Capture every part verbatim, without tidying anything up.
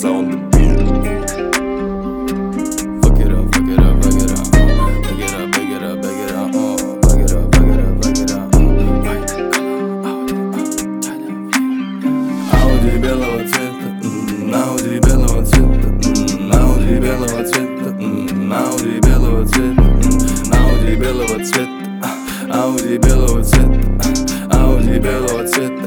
Asa on the beat. Fuck it up, fuck it up, fuck it up. Fuck it up, bag it up, bag it up. uh. Fuck it up, fuck it up, fuck it up. Ауди белого цвета, Ауди белого цвета, Ауди белого цвета, Ауди белого цвета, Ауди белого цвета, Ауди белого цвета, Ауди белого цвета.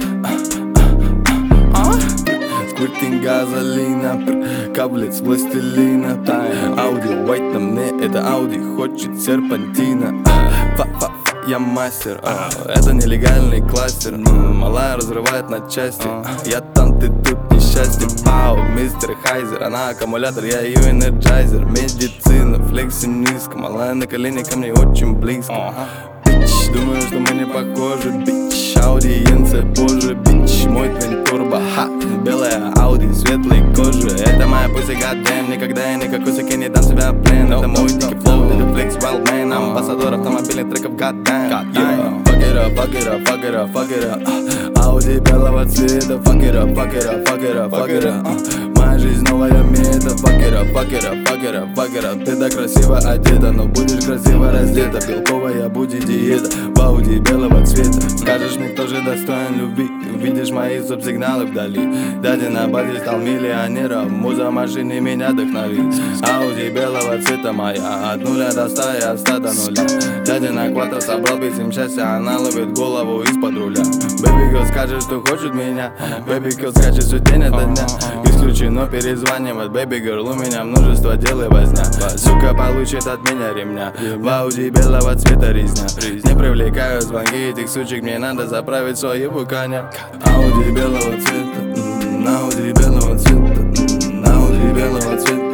Сквиртинг газолина, каблет с пластилина. Ауди white, на мне это Ауди, хочет серпантина. Фа-фа-фа, я мастер, а, это нелегальный кластер. Малая разрывает на части, я там, ты тут, несчастье. Пау, мистер Хайзер, она аккумулятор, я ее энерджайзер. Медицина, флекси низко, малая на колени ко мне очень близко. Бич, думаю, что мы не похожи, бич. Аудиенция позже, бич. Мой твин турбо, ха, белая Ауди, светлой кожи. Это моя пусть goddamn, никогда я никакой суке не дам себя в плен. Это мой дикий флоу, это флекс wildman. Амбассадор автомобильных треков, goddamn. Fuck it up, fuck it up, fuck it up, fuck it up. Ауди белого цвета, fuck it up, fuck it up, fuck it up, fuck it up. Моя жизнь новая мета, fuck it up, fuck it up, fuck it up, fuck it up. Ты так красиво одета, но будешь красиво раздета. Белковая будет диета в Ауди белого цвета. Скажешь мне, кто же достоин любви, увидишь мои субсигналы вдали. Дядя на базе стал миллионером, муза машины меня вдохновит. Ауди белого цвета моя, от нуля до ста и от ста до нуля. Дядя на квартал собрал писем счастья, она ловит голову из-под руля. Baby girl скажет, что хочет меня, baby girl скачет все день ото дня. Исключено перезванивать, baby girl, у меня множество дел и возня. Сука получит от меня ремня, в Ауди белого цвета резня. Не привлекаю звонки этих сучек, мне надо заправить своего коня. Ауди белого цвета, Ауди белого цвета, Ауди белого цвета.